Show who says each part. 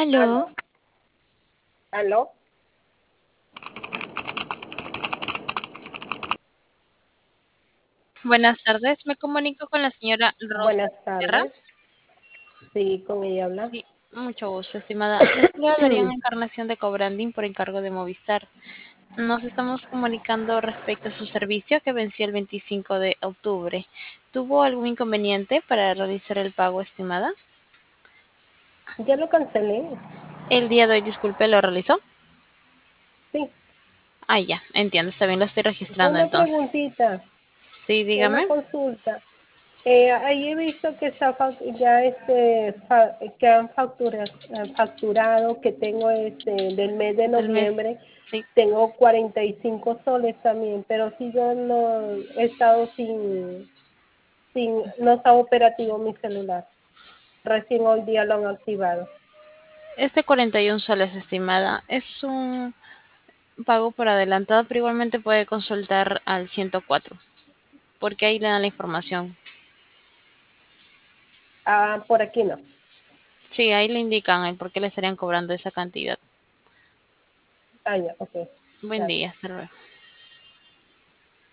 Speaker 1: ¿Aló?
Speaker 2: ¿Aló? ¿Aló?
Speaker 1: Buenas tardes, me comunico con la señora Rosa
Speaker 2: Buenas
Speaker 1: Guerra.
Speaker 2: tardes. Sí, con ella habla.
Speaker 1: Sí, mucho gusto, estimada. Le hablaría en Encarnación de Cobrandín por encargo de Movistar. Nos estamos comunicando respecto a su servicio que venció el 25 de octubre. ¿Tuvo algún inconveniente para realizar el pago, estimada?
Speaker 2: Ya lo cancelé.
Speaker 1: El día de hoy, disculpe, ¿lo realizó?
Speaker 2: Sí.
Speaker 1: Ah, ya, entiendo, está bien, lo estoy registrando
Speaker 2: Una
Speaker 1: entonces.
Speaker 2: preguntita,
Speaker 1: Sí,
Speaker 2: una
Speaker 1: dígame.
Speaker 2: consulta. Ahí he visto que ya que han facturado, que tengo del mes de
Speaker 1: Del mes.
Speaker 2: noviembre,
Speaker 1: Sí.
Speaker 2: tengo 45 soles también, pero si yo no he estado no está operativo mi celular. Recién hoy día lo han activado.
Speaker 1: Este 41 soles, estimada, es un pago por adelantado, pero igualmente puede consultar al 104, porque ahí le dan la información.
Speaker 2: Ah, por aquí no.
Speaker 1: Sí, ahí le indican el por qué le estarían cobrando esa cantidad.
Speaker 2: Ah, ya, ok.
Speaker 1: Buen
Speaker 2: Gracias.
Speaker 1: día, hasta luego.